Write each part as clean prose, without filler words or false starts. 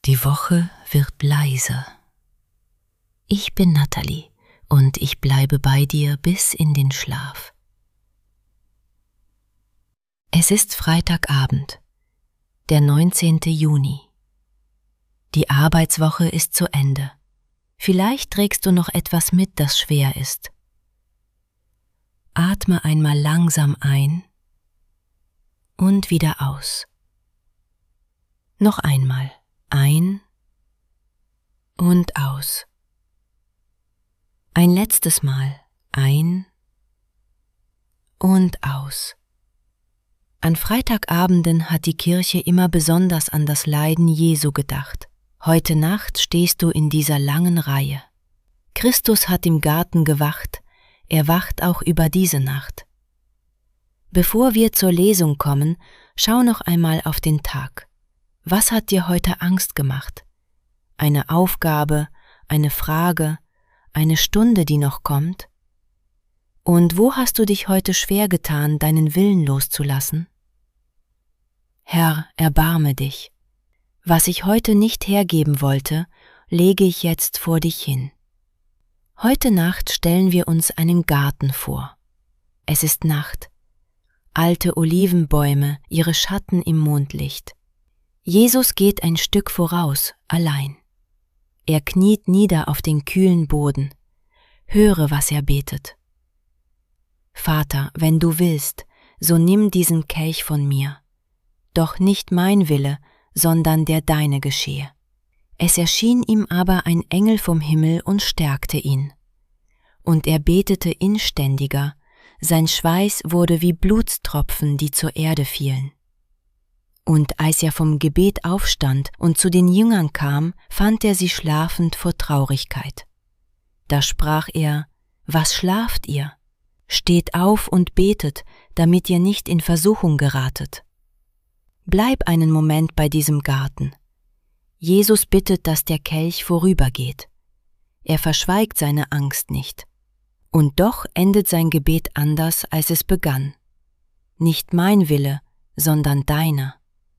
Die Woche wird leiser. Ich bin Natalie und ich bleibe bei dir bis in den Schlaf. Es ist Freitagabend, der 19. Juni. Die Arbeitswoche ist zu Ende. Vielleicht trägst du noch etwas mit, das schwer ist. Atme einmal langsam ein und wieder aus. Noch einmal ein und aus. Ein letztes Mal ein und aus. An Freitagabenden hat die Kirche immer besonders an das Leiden Jesu gedacht. Heute Nacht stehst du in dieser langen Reihe. Christus hat im Garten gewacht, er wacht auch über diese Nacht. Bevor wir zur Lesung kommen, schau noch einmal auf den Tag. Was hat dir heute Angst gemacht? Eine Aufgabe, eine Frage, eine Stunde, die noch kommt? Und wo hast du dich heute schwer getan, deinen Willen loszulassen? Herr, erbarme dich. Was ich heute nicht hergeben wollte, lege ich jetzt vor dich hin. Heute Nacht stellen wir uns einen Garten vor. Es ist Nacht. Alte Olivenbäume, ihre Schatten im Mondlicht. Jesus geht ein Stück voraus, allein. Er kniet nieder auf den kühlen Boden. Höre, was er betet. Vater, wenn du willst, so nimm diesen Kelch von mir. Doch nicht mein Wille, sondern der deine geschehe. Es erschien ihm aber ein Engel vom Himmel und stärkte ihn. Und er betete inständiger, sein Schweiß wurde wie Blutstropfen, die zur Erde fielen. Und als er vom Gebet aufstand und zu den Jüngern kam, fand er sie schlafend vor Traurigkeit. Da sprach er: Was schlaft ihr? Steht auf und betet, damit ihr nicht in Versuchung geratet. Bleib einen Moment bei diesem Garten. Jesus bittet, dass der Kelch vorübergeht. Er verschweigt seine Angst nicht. Und doch endet sein Gebet anders, als es begann. Nicht mein Wille, sondern deiner.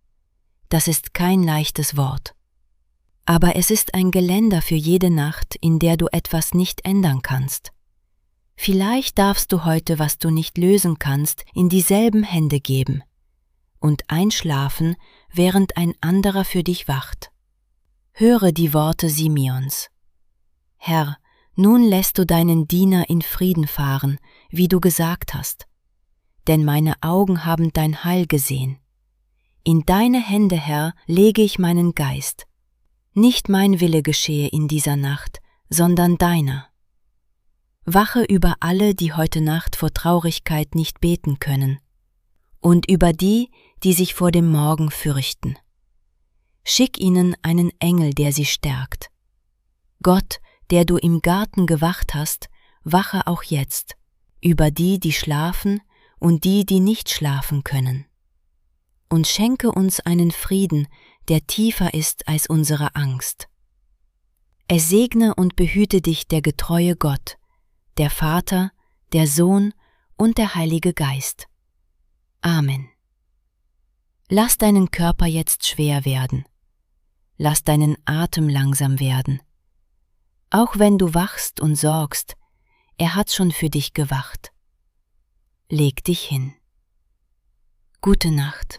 Das ist kein leichtes Wort. Aber es ist ein Geländer für jede Nacht, in der du etwas nicht ändern kannst. Vielleicht darfst du heute, was du nicht lösen kannst, in dieselben Hände geben und einschlafen, während ein anderer für dich wacht. Höre die Worte Simeons. Herr, nun lässt du deinen Diener in Frieden fahren, wie du gesagt hast. Denn meine Augen haben dein Heil gesehen. In deine Hände, Herr, lege ich meinen Geist. Nicht mein Wille geschehe in dieser Nacht, sondern deiner. Wache über alle, die heute Nacht vor Traurigkeit nicht beten können, und über die, die sich vor dem Morgen fürchten. Schick ihnen einen Engel, der sie stärkt. Gott, der du im Garten gewacht hast, wache auch jetzt, über die, die schlafen und die, die nicht schlafen können. Und schenke uns einen Frieden, der tiefer ist als unsere Angst. Es segne und behüte dich der getreue Gott, der Vater, der Sohn und der Heilige Geist. Amen. Lass deinen Körper jetzt schwer werden. Lass deinen Atem langsam werden. Auch wenn du wachst und sorgst, er hat schon für dich gewacht. Leg dich hin. Gute Nacht.